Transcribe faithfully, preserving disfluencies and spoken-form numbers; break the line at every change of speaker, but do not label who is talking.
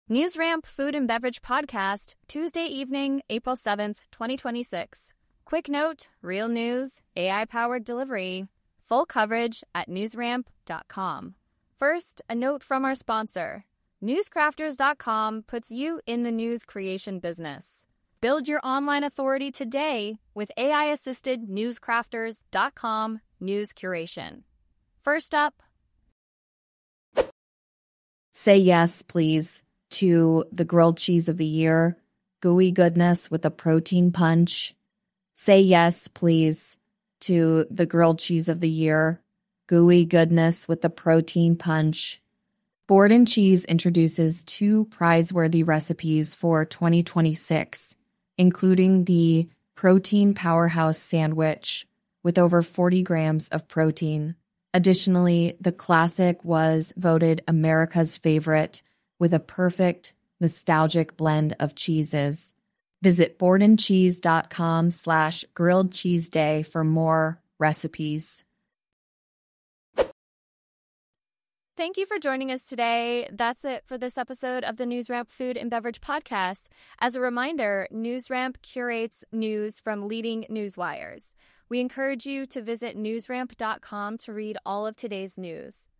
NewsRamp Food and Beverage Podcast, Tuesday evening, April seventh, twenty twenty-six. Quick note, real news, A I-powered delivery. Full coverage at newsramp dot com. First, a note from our sponsor. newscrafters dot com puts you in the news creation business. Build your online authority today with A I-assisted newscrafters dot com news curation. First up,
say yes, please, to the grilled cheese of the year, gooey goodness with a protein punch. Say yes, please, to the grilled cheese of the year, gooey goodness with a protein punch. Board and Cheese introduces two prize-worthy recipes for twenty twenty-six, including the Protein Powerhouse Sandwich with over forty grams of protein. Additionally, the classic was voted America's favorite with a perfect, nostalgic blend of cheeses. Visit boardandcheese.com slash grilled cheese day for more recipes.
thank you for joining us today. That's it for this episode of the NewsRamp Food and Beverage Podcast. As a reminder, NewsRamp curates news from leading news wires. We encourage you to visit newsramp dot com to read all of today's news.